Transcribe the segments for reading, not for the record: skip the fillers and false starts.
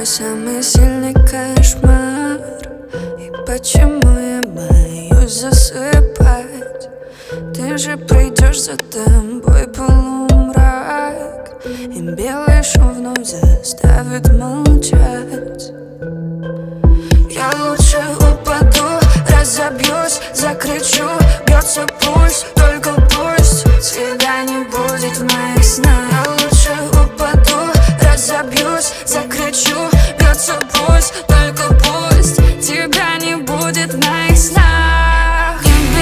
мой самый сильный кошмар. И почему я боюсь засыпать? Ты же придешь, за тобой полумрак, и белый шум вновь заставит молчать. Я лучше упаду, разобьюсь, закричу, бьется пульс, только пусть тебя не будет в моих снах. Я лучше упаду, разобьюсь, закричу, бьется пульс, только пусть тебя не будет в моих снах.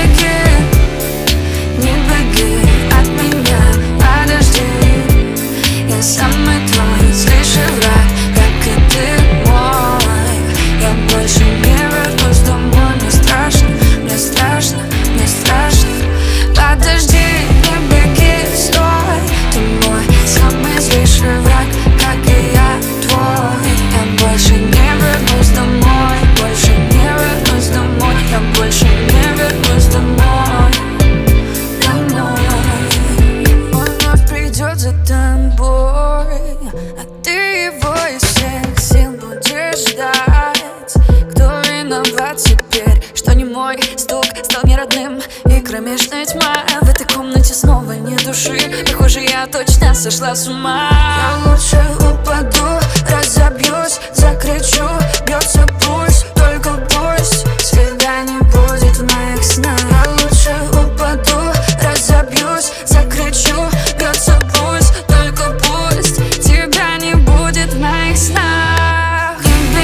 Не беги от меня, подожди. Я самый твой злейший враг, как и ты мой. Я больше не вернусь домой, мне страшно, мне страшно, мне страшно. Подожди, не беги, стой. Ты мой самый злейший враг, как и я твой. Я больше не вернусь домой, больше не вернусь домой. Я больше не вернусь домой, домой. Он вновь придет за тобой, а ты его из всех сил будешь ждать. Кто виноват теперь, что не мой стук стал неродным? И кромешная тьма, в этой комнате снова нет души. Похоже, я точно сошла с ума. Я лучше упаду, разобьюсь, закричу, бьется пульс, только пусть тебя не будет в моих снах. Я лучше упаду, разобьюсь, закричу, бьется пульс, только пусть тебя не будет в моих снах.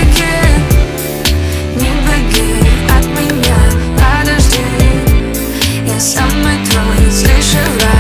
Не беги от меня, подожди. Я самый твой злейший враг.